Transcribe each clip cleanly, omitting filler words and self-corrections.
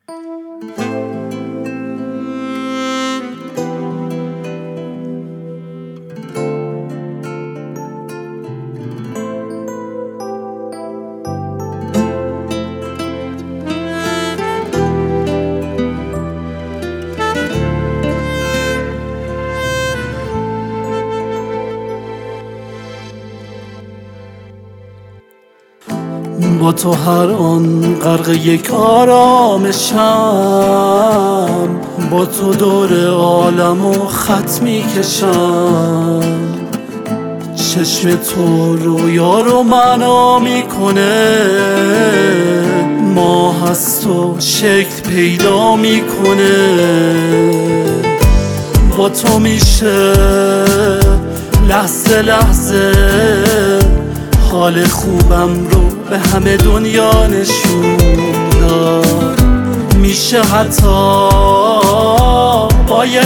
با تو هر آن غرق یک آرامشم، با تو دور عالمو خط میکشم. چشم تو رویا رو معنا میکنه، ماه از تو شکل پیدا میکنه. با تو میشه لحظه لحظه حال خوبم رو به همه دنیا نشون داد. میشه حتی با یه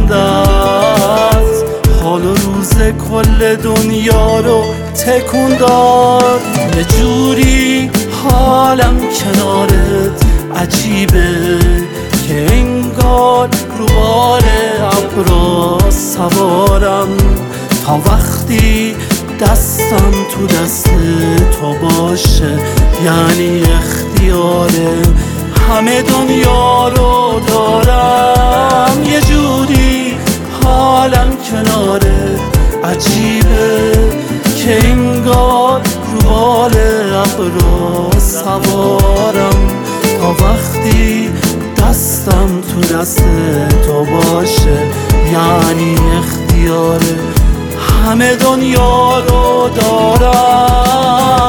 خندت حال و روز کل دنیا رو تکون داد. یه جوری حالم کنارت عجیبه که انگار رو بال ابرا سوارم، تا وقتی دستم تو دست تو باشه یعنی اختیار همه دنیا رو دارم. یه جوری حالم کناره عجیبه که انگار رو بال ابرا سوارم، تا وقتی دستم تو دست تو باشه یعنی اختیار همه دنیا رو دارم.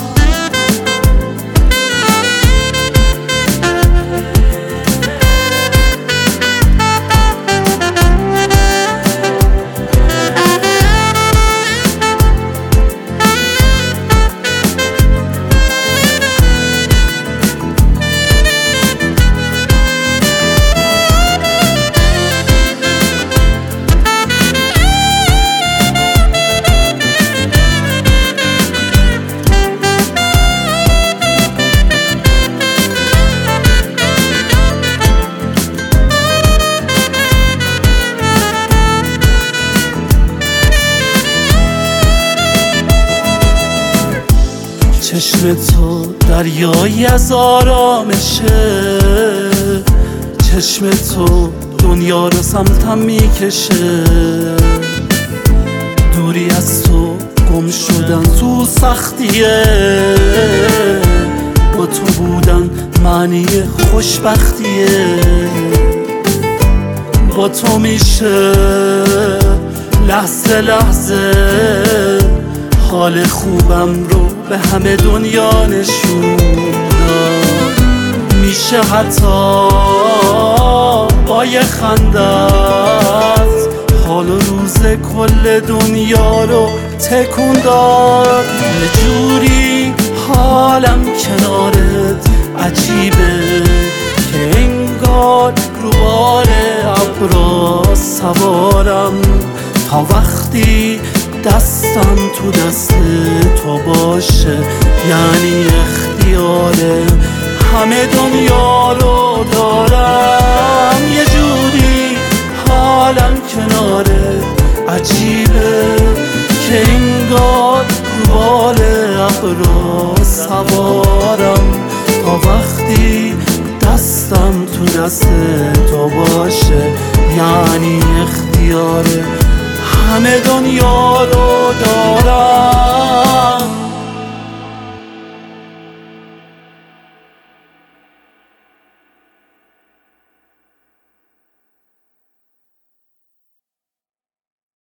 چشم تو دریایی از آرامشه، چشم تو دنیا رو سمتم میکشه. دوری از تو گم شدن تو سختیه، با تو بودن معنی خوشبختیه. با تو میشه لحظه لحظه حال خوبم رو به همه دنیا نشون داد. میشه حتی با یه خندت حال و روز کل دنیا رو تکون داد. یه جوری حالم کنارت عجیبه که انگار رو بال ابرا سوارم، تا وقتی دستم تو دست تو باشه یعنی اختیار همه دنیا رو دارم. یه جوری حالم کناره عجیبه که انگار رو بال ابرا سوارم، تا وقتی دستم تو دست تو باشه یعنی اختیار همه دنیا رو دارم.